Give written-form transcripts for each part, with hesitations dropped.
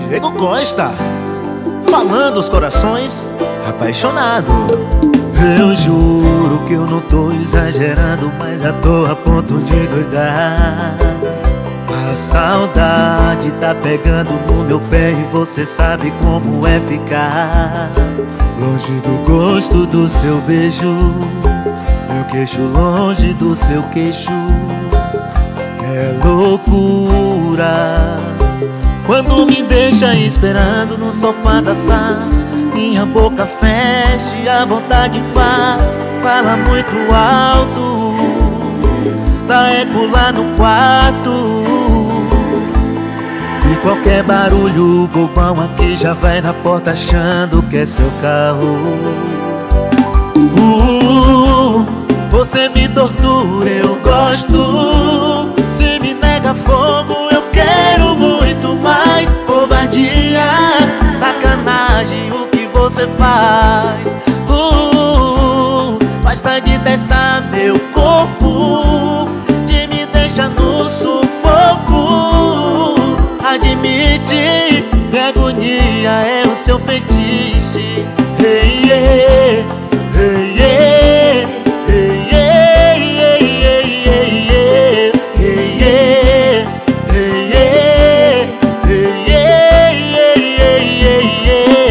Diego Costa, falando os corações apaixonado. Eu juro que eu não tô exagerando, mas já tô a ponto de doidar. A saudade tá pegando no meu pé e você sabe como é ficar longe do gosto do seu beijo, meu queixo longe do seu queixo. É loucura quando me deixa esperando no sofá da sala. Minha boca fecha e a vontade fala muito alto, dá eco lá no quarto. E qualquer barulho bobão aqui já vai na porta achando que é seu carro. Você me tortura, eu gosto. Se me nega fogo, eu quero muito mais. Covardia, sacanagem, o que você faz? Basta de testar meu corpo, de me deixar no sufoco. Admite, minha agonia é o seu fetiche. Hey, yeah, hey, yeah, hey, yeah, hey, yeah, hey, yeah, hey, yeah, hey, yeah, hey, yeah, hey,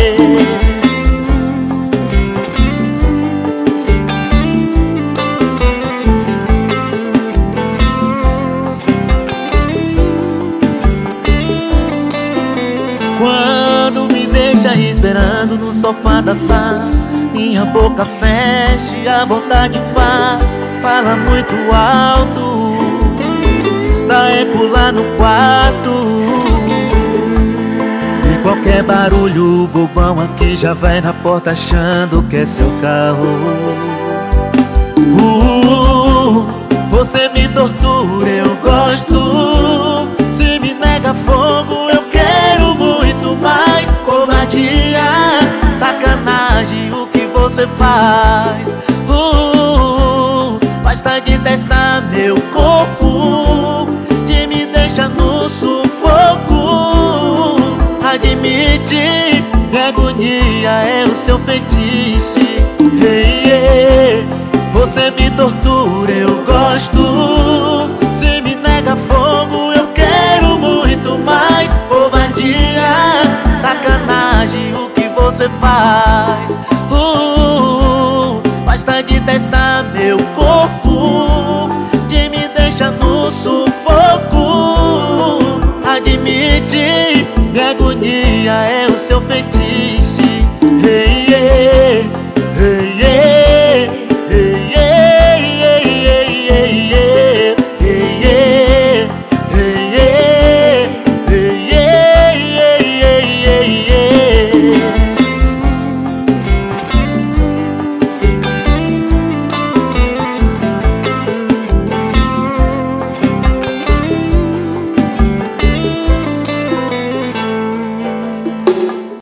Quando me deixa esperando no sofá da sala, minha boca fecha e a vontade fala muito alto, dá eco lá no quarto. E qualquer barulho bobão aqui já vai na porta achando que é seu carro. Você me tortura, eu gosto. Se me nega fogo, eu quero muito mais. Covardia, sacanagem, o que você faz? Basta de testar meu corpo, de me deixar no sufoco. Admite, minha agonia é o seu fetiche. Hey, yeah. Você me tortura, eu gosto. Se me nega fogo, eu quero muito mais. Covardia, sacanagem, o que você faz?